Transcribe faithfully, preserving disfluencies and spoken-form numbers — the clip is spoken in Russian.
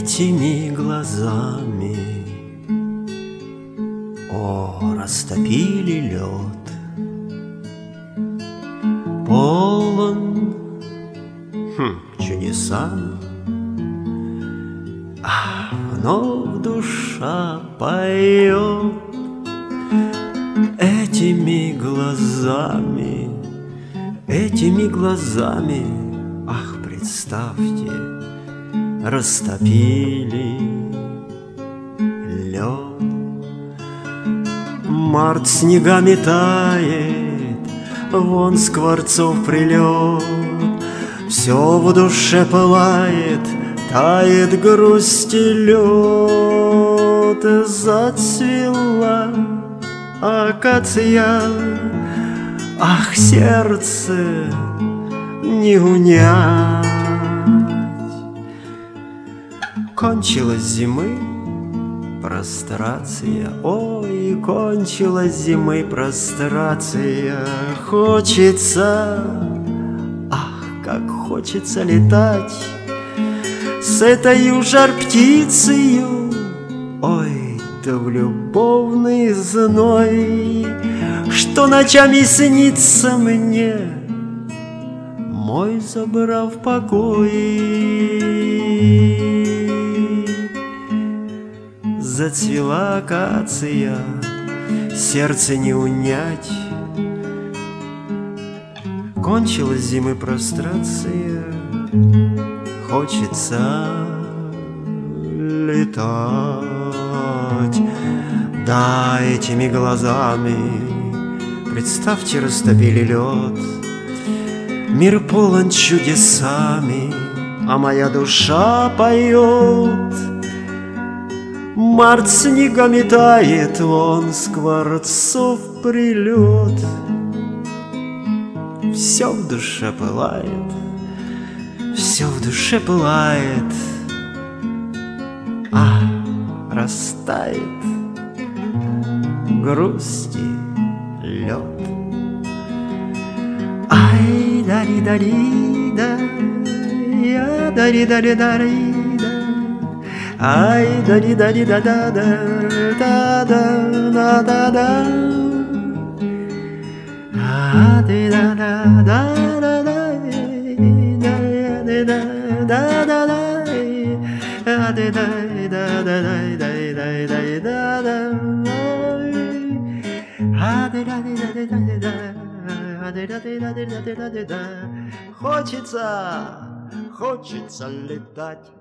этими глазами. О, растопили лед, полон хм, чудесами. А вновь душа поет этими глазами, этими глазами. Ах, представьте, растопили лед. Март снегами тает, вон скворцов прилет. Все в душе пылает, тает грусть и лед. Зацвела акация, ах, сердце не унять. Кончилась зимы прострация, ой, кончилась зимы прострация. Хочется, ах, как хочется летать с этой жар птицею, ой, да в любовный зной, что ночами снится мне, мой забрав покой. Зацвела акация, сердце не унять. Кончилась зимы прострация, хочется летать. Да, этими глазами, представьте, растопили лед. Мир полон чудесами, а моя душа поет. Март снегами тает, вон скворцов прилет. Все в душе пылает, все в душе пылает, а растает грусти лед. Ай, дари, дари, да, я дари, дари, дари, да. Ай, дари, дари, да, да, да, да, да, да, да, да. А, ты, да, да, да, да, да, да, да, да, да, да. А, ты, да, да, да, да, да, да, да, да. А, ты, да, да, да, да, да. Хочется, хочется летать.